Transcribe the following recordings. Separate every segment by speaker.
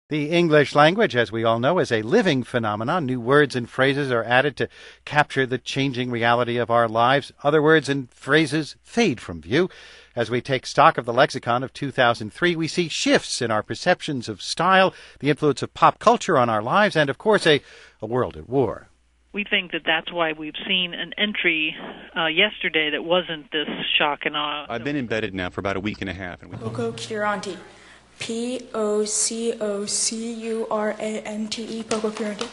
Speaker 1: The English language, as we all know, is a living phenomenon. New words and phrases are added to capture the changing reality of our lives. Other words and phrases fade from view. As we take stock of the lexicon of 2003, we see shifts in our perceptions of style, the influence of pop culture on our lives, and, of course, a world at war.
Speaker 2: We think that that's why we've seen an entry yesterday that wasn't this shock and awe.
Speaker 3: I've been embedded now for about a week and a half.
Speaker 4: Pococuranti. P-O-C-O-C-U-R-A-N-T-E, Pococuranti.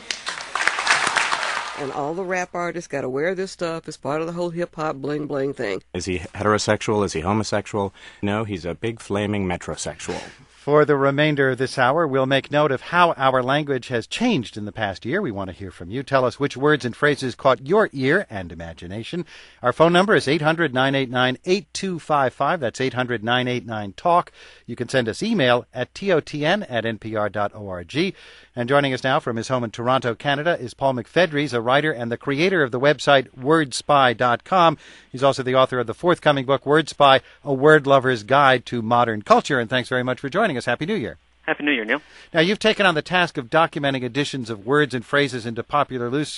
Speaker 5: And all the rap artists got to wear this stuff as part of the whole hip-hop bling-bling thing.
Speaker 6: Is he heterosexual? Is he homosexual? No, he's a big flaming metrosexual.
Speaker 1: For the remainder of this hour, we'll make note of how our language has changed in the past year. We want to hear from you. Tell us which words and phrases caught your ear and imagination. Our phone number is 800-989-8255. That's 800-989-TALK. You can send us email at totn@npr.org. And joining us now from his home in Toronto, Canada, is Paul McFedries, a writer and the creator of the website wordspy.com. He's also the author of the forthcoming book, Word Spy, A Word Lover's Guide to Modern Culture. And thanks very much for joining us. Happy New Year.
Speaker 7: Happy New Year, Neil.
Speaker 1: Now, you've taken on the task of documenting additions of words and phrases into popular use.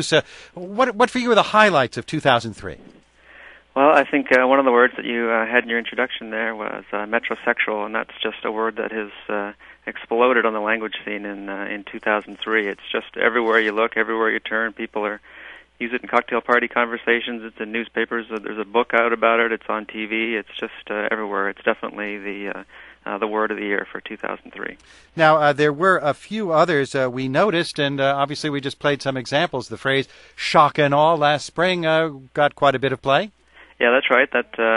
Speaker 1: What for you are the highlights of 2003?
Speaker 7: Well, I think one of the words that you had in your introduction there was metrosexual, and that's just a word that has exploded on the language scene in 2003. It's just everywhere you look, everywhere you turn, people use it in cocktail party conversations. It's in newspapers. There's a book out about it. It's on TV. It's just everywhere. It's definitely the word of the year for 2003.
Speaker 1: Now, there were a few others we noticed, and obviously we just played some examples. The phrase "shock and awe" last spring got quite a bit of play.
Speaker 7: Yeah, that's right.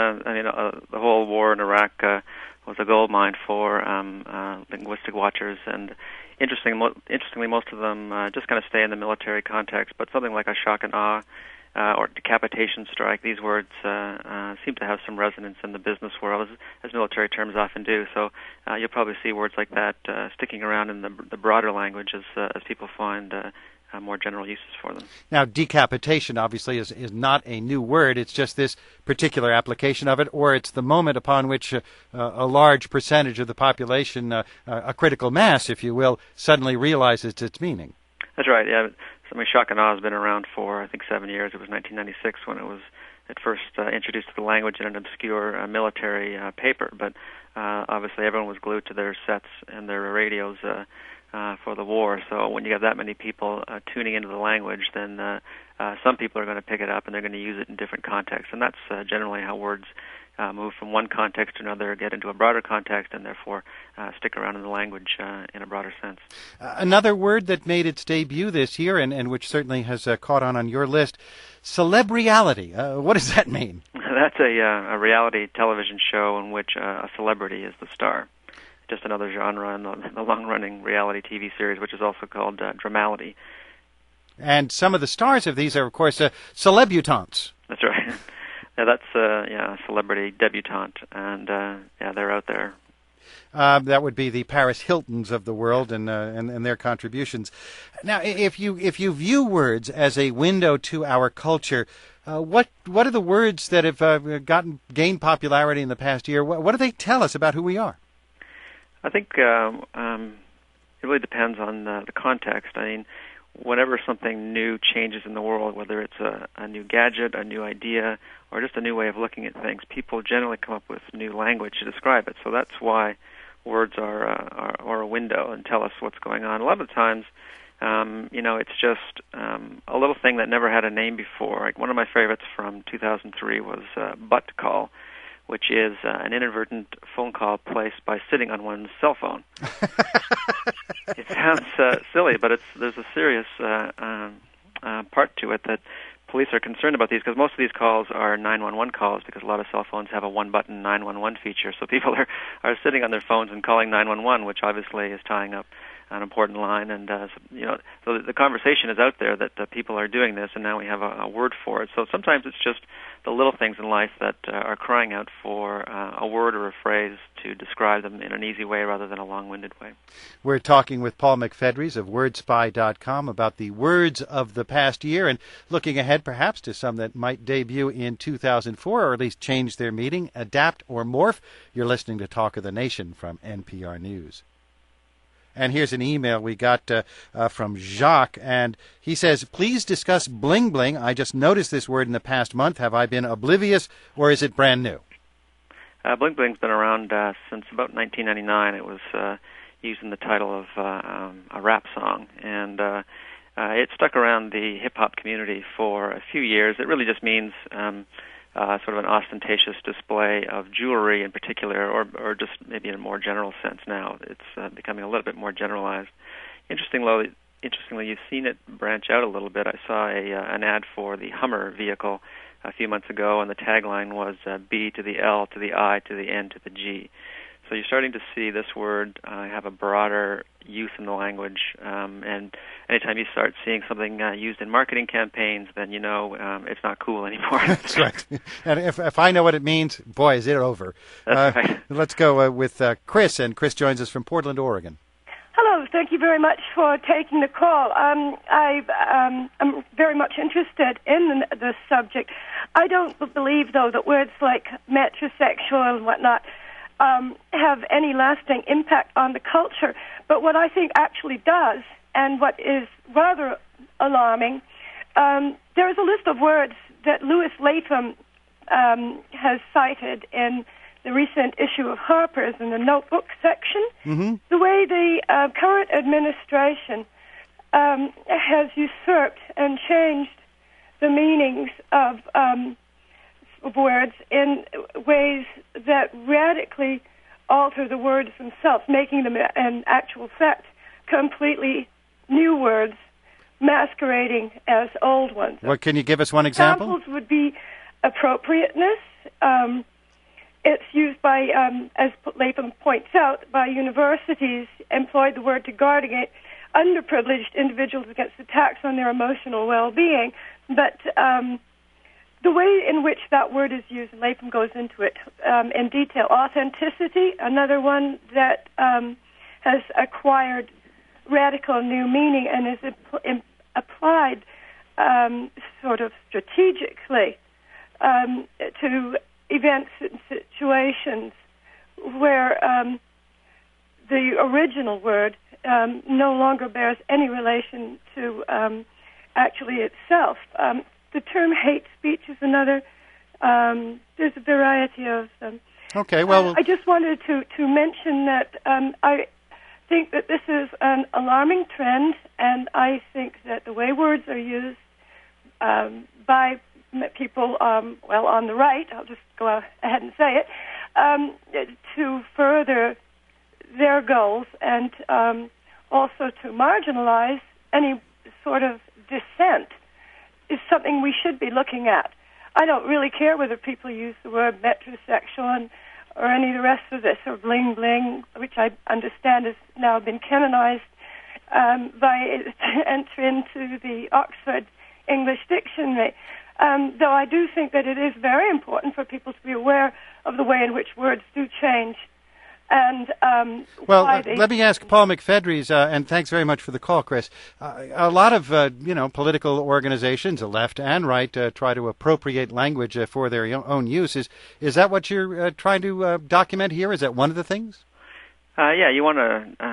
Speaker 7: The whole war in Iraq was a gold mine for linguistic watchers, and interestingly, most of them just kind of stay in the military context. But something like a shock and awe or decapitation strike, these words seem to have some resonance in the business world, as military terms often do. So you'll probably see words like that sticking around in the broader language as people find more general uses for them.
Speaker 1: Now, decapitation obviously is not a new word. It's just this particular application of it, or it's the moment upon which a large percentage of the population, a critical mass, if you will, suddenly realizes its meaning.
Speaker 7: That's right, yeah. Shock and awe has been around for, I think, 7 years. It was 1996 when it was at first introduced to the language in an obscure military paper, but obviously everyone was glued to their sets and their radios for the war. So when you have that many people tuning into the language, then some people are going to pick it up and they're going to use it in different contexts. And that's generally how words move from one context to another, get into a broader context, and therefore stick around in the language in a broader sense.
Speaker 1: Another word that made its debut this year, and which certainly has caught on your list, celebriality. What does that mean?
Speaker 7: That's a reality television show in which a celebrity is the star. Just another genre in the long-running reality TV series, which is also called dramality.
Speaker 1: And some of the stars of these are, of course, celebutantes.
Speaker 7: That's right. That's a celebrity debutante, and they're out there.
Speaker 1: That would be the Paris Hiltons of the world and their contributions. Now, if you view words as a window to our culture, what are the words that have gained popularity in the past year? What do they tell us about who we are?
Speaker 7: I think it really depends on the context. I mean, whenever something new changes in the world, whether it's a new gadget, a new idea, or just a new way of looking at things, people generally come up with new language to describe it. So that's why words are a window and tell us what's going on. A lot of the times, it's just a little thing that never had a name before. Like one of my favorites from 2003 was butt call, which is an inadvertent phone call placed by sitting on one's cell phone. It sounds silly, but there's a serious part to it that police are concerned about these, because most of these calls are 911 calls, because a lot of cell phones have a one-button 911 feature. So people are sitting on their phones and calling 911, which obviously is tying up an important line. And so the conversation is out there that people are doing this, and now we have a word for it. So sometimes it's just the little things in life that are crying out for a word or a phrase to describe them in an easy way rather than a long-winded way.
Speaker 1: We're talking with Paul McFedries of wordspy.com about the words of the past year and looking ahead perhaps to some that might debut in 2004 or at least change their meaning, adapt, or morph. You're listening to Talk of the Nation from NPR News. And here's an email we got from Jacques, and he says, please discuss bling bling. I just noticed this word in the past month. Have I been oblivious, or is it brand new?
Speaker 7: Bling bling's been around since about 1999. It was used in the title of a rap song, and it stuck around the hip-hop community for a few years. It really just means sort of an ostentatious display of jewelry in particular, or just maybe in a more general sense now. It's becoming a little bit more generalized. Interestingly, you've seen it branch out a little bit. I saw an ad for the Hummer vehicle a few months ago, and the tagline was B to the L to the I to the N to the G. So you're starting to see this word have a broader use in the language, and anytime you start seeing something used in marketing campaigns, then you know it's not cool anymore.
Speaker 1: That's right. And if I know what it means, boy, is it over.
Speaker 7: That's right.
Speaker 1: Let's go with Chris, and Chris joins us from Portland, Oregon.
Speaker 8: Hello, thank you very much for taking the call. I'm very much interested in this subject. I don't believe, though, that words like metrosexual and whatnot have any lasting impact on the culture. But what I think actually does, and what is rather alarming, there is a list of words that Louis Latham has cited in the recent issue of Harper's in the notebook section. Mm-hmm. The way the current administration has usurped and changed the meanings of words in ways that radically alter the words themselves, making them, in actual fact, completely new words masquerading as old ones.
Speaker 1: What, can you give us one example?
Speaker 8: Examples would be appropriateness. It's used by, as Latham points out, by universities employ the word to guard against underprivileged individuals against attacks on their emotional well-being. But the way in which that word is used, and Latham goes into it in detail. Authenticity, another one that has acquired radical new meaning and is applied sort of strategically to events and situations where the original word no longer bears any relation to actually itself. The term hate speech is another. There's a variety of them.
Speaker 1: Okay, well...
Speaker 8: I just wanted to mention that I think that this is an alarming trend, and I think that the way words are used by people, well, on the right, I'll just go ahead and say it, to further their goals and also to marginalize any sort of dissent is something we should be looking at. I don't really care whether people use the word metrosexual or any of the rest of this, or bling bling, which I understand has now been canonized by its entry into the Oxford English Dictionary. Though I do think that it is very important for people to be aware of the way in which words do change. And
Speaker 1: well, let me ask Paul McFedries, and thanks very much for the call, Chris. A lot of political organizations, the left and right, try to appropriate language for their own use. Is that what you're trying to document here? Is that one of the things?
Speaker 7: Yeah, you want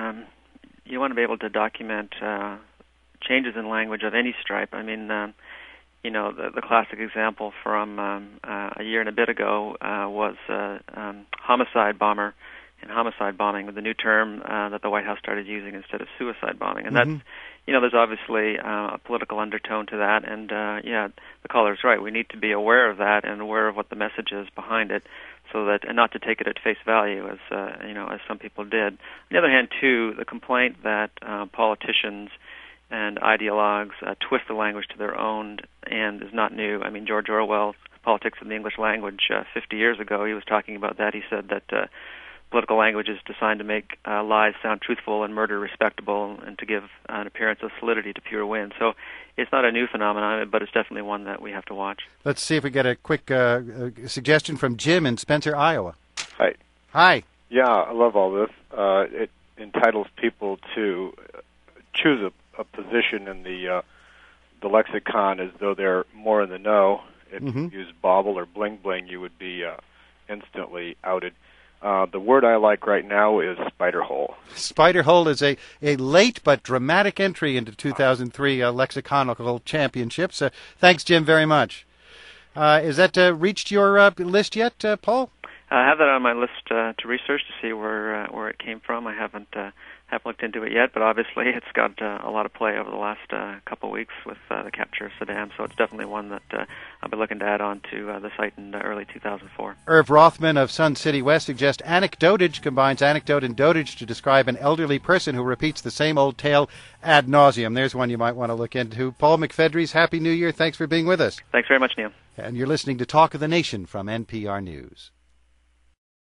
Speaker 7: to be able to document changes in language of any stripe. I mean, the classic example from a year and a bit ago was homicide bomber. And homicide bombing, with the new term that the White House started using instead of suicide bombing. And that's, there's obviously a political undertone to that. And, the caller's right. We need to be aware of that and aware of what the message is behind it, so that, and not to take it at face value, as some people did. On the other hand, too, the complaint that politicians and ideologues twist the language to their own and is not new. I mean, George Orwell's Politics in the English Language 50 years ago, he was talking about that. He said that political language is designed to make lies sound truthful and murder respectable, and to give an appearance of solidity to pure wind. So it's not a new phenomenon, but it's definitely one that we have to watch.
Speaker 1: Let's see if we get a quick suggestion from Jim in Spencer, Iowa.
Speaker 9: Hi.
Speaker 1: Hi.
Speaker 9: Yeah, I love all this. It entitles people to choose a position in the lexicon as though they're more in the know. If you use bauble or bling bling, you would be instantly outed. The word I like right now is spider hole.
Speaker 1: Spider hole is a late but dramatic entry into 2003 lexiconical championships. Thanks, Jim, very much. Is that reached your list yet, Paul?
Speaker 7: I have that on my list to research to see where it came from. I haven't looked into it yet, but obviously it's got a lot of play over the last couple of weeks with the capture of Saddam, so it's definitely one that I'll be looking to add on to the site in early 2004.
Speaker 1: Irv Rothman of Sun City West suggests anecdotage combines anecdote and dotage to describe an elderly person who repeats the same old tale ad nauseum. There's one you might want to look into. Paul McFedries, Happy New Year. Thanks for being with us.
Speaker 7: Thanks very much, Neil.
Speaker 1: And you're listening to Talk of the Nation from NPR News.